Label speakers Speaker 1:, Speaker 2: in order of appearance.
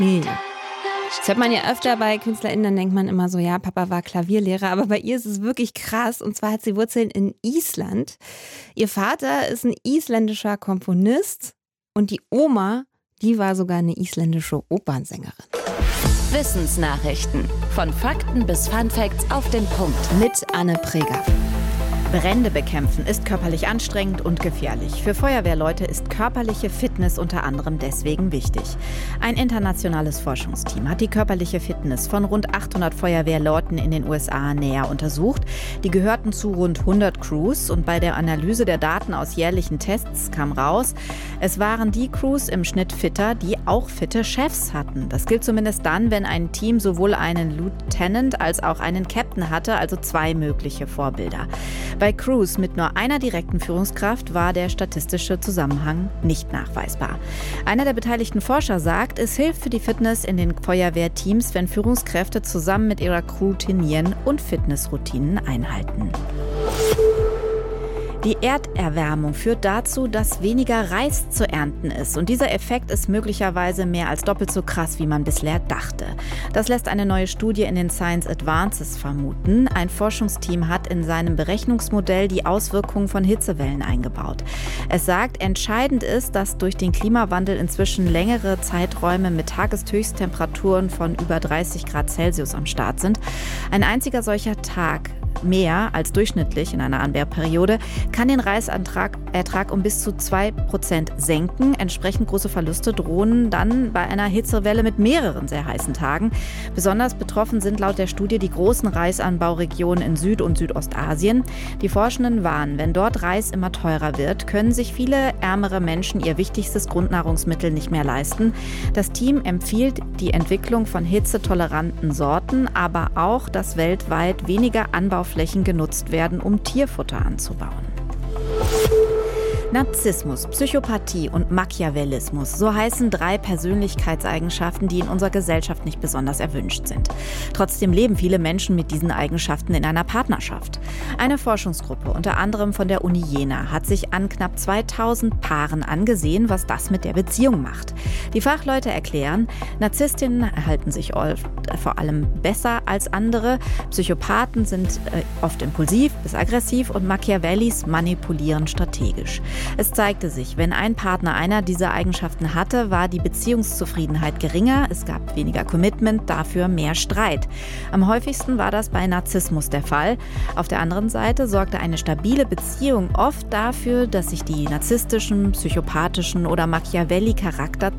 Speaker 1: Familie. Das hört man ja öfter bei KünstlerInnen, dann denkt man immer so, ja, Papa war Klavierlehrer, aber bei ihr ist es wirklich krass, und zwar hat sie Wurzeln in Island. Ihr Vater ist ein isländischer Komponist und die Oma, die war sogar eine isländische Opernsängerin.
Speaker 2: Wissensnachrichten. Von Fakten bis Funfacts auf den Punkt.
Speaker 1: Mit Anne Preger.
Speaker 3: Brände bekämpfen ist körperlich anstrengend und gefährlich. Für Feuerwehrleute ist körperliche Fitness unter anderem deswegen wichtig. Ein internationales Forschungsteam hat die körperliche Fitness von rund 800 Feuerwehrleuten in den USA näher untersucht. Die gehörten zu rund 100 Crews und bei der Analyse der Daten aus jährlichen Tests kam raus, es waren die Crews im Schnitt fitter, die auch fitte Chefs hatten. Das gilt zumindest dann, wenn ein Team sowohl einen Lieutenant als auch einen Captain hatte, also 2 mögliche Vorbilder. Bei Crews mit nur einer direkten Führungskraft war der statistische Zusammenhang nicht nachweisbar. Einer der beteiligten Forscher sagt, es hilft für die Fitness in den Feuerwehrteams, wenn Führungskräfte zusammen mit ihrer Crew trainieren und Fitnessroutinen einhalten. Die Erderwärmung führt dazu, dass weniger Reis zu ernten ist. Und dieser Effekt ist möglicherweise mehr als doppelt so krass, wie man bisher dachte. Das lässt eine neue Studie in den Science Advances vermuten. Ein Forschungsteam hat in seinem Berechnungsmodell die Auswirkungen von Hitzewellen eingebaut. Es sagt, entscheidend ist, dass durch den Klimawandel inzwischen längere Zeiträume mit Tageshöchsttemperaturen von über 30 Grad Celsius am Start sind. Ein einziger solcher Tag mehr als durchschnittlich in einer Anbauperiode, kann den Reisertrag um bis zu 2% senken. Entsprechend große Verluste drohen dann bei einer Hitzewelle mit mehreren sehr heißen Tagen. Besonders betroffen sind laut der Studie die großen Reisanbauregionen in Süd- und Südostasien. Die Forschenden warnen, wenn dort Reis immer teurer wird, können sich viele ärmere Menschen ihr wichtigstes Grundnahrungsmittel nicht mehr leisten. Das Team empfiehlt die Entwicklung von hitzetoleranten Sorten, aber auch, dass weltweit weniger Anbauflächen genutzt werden, um Tierfutter anzubauen. Narzissmus, Psychopathie und Machiavellismus, so heißen 3 Persönlichkeitseigenschaften, die in unserer Gesellschaft nicht besonders erwünscht sind. Trotzdem leben viele Menschen mit diesen Eigenschaften in einer Partnerschaft. Eine Forschungsgruppe, unter anderem von der Uni Jena, hat sich an knapp 2000 Paaren angesehen, was das mit der Beziehung macht. Die Fachleute erklären, Narzisstinnen erhalten sich oft vor allem besser als andere, Psychopathen sind oft impulsiv bis aggressiv und Machiavellis manipulieren strategisch. Es zeigte sich, wenn ein Partner einer dieser Eigenschaften hatte, war die Beziehungszufriedenheit geringer, es gab weniger Commitment, dafür mehr Streit. Am häufigsten war das bei Narzissmus der Fall. Auf der anderen Seite sorgte eine stabile Beziehung oft dafür, dass sich die narzisstischen, psychopathischen oder Machiavelli-Charakter